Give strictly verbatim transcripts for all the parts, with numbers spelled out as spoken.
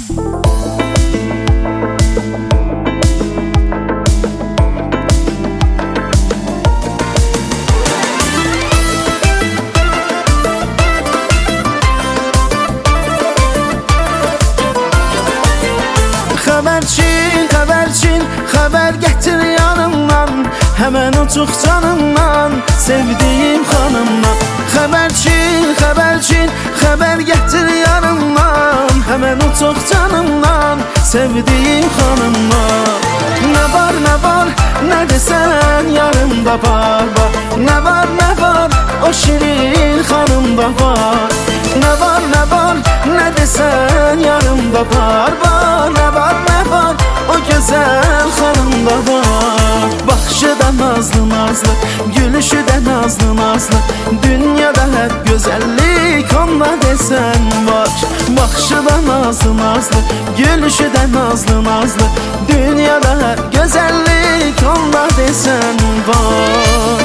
Xəbərçin, xəbərçin, xəbər gətir yanımdan, həmən uçuq canımdan, sevdiyim xanımdan. Xəbərçin, xəbərçin, xəbər gətir yanımdan, həmən uçuq canımdan, sevdiyim xanımdan. Nə var, nə var, nə desən yarımda var, var. Nə var, nə var, o şirin xanımda var. Nə var, nə var, nə desən yarımda var, var. Nə var, nə var, o gözəl xanımda var. Baxışı da nazlı nazlı, gülüşü də nazlı nazlı, dünyada hep gözəllik onda desən var. Baxışı da nazlı nazlı, gülüşü də nazlı nazlı, dünyada hep gözəllik onda desən var.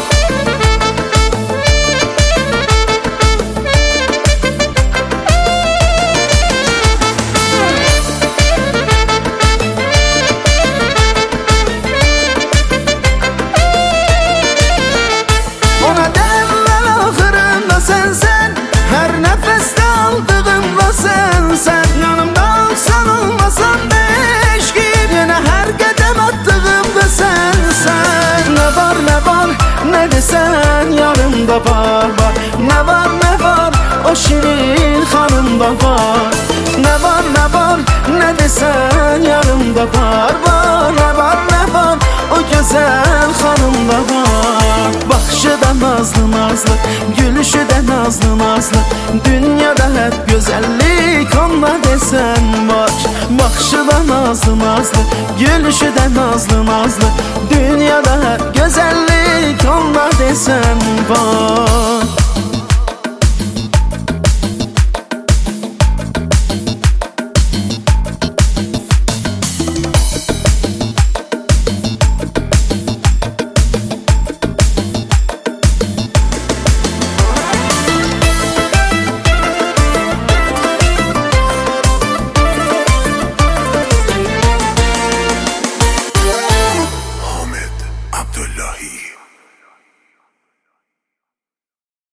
Nə desən yarımda var, var. Nə var, nə var, o şirin xanımda var. Nə var, nə var, nə desən yarımda var, var. Nə var, nə var, o gözəl xanımda var. Baxışı da nazlı nazlı, gülüşü də nazlı nazlı, dünyada hep gözəllik onda desən var. Baxışı da nazlı nazlı, gülüşü də nazlı nazlı, dünyada hep gözəllik onda desən var.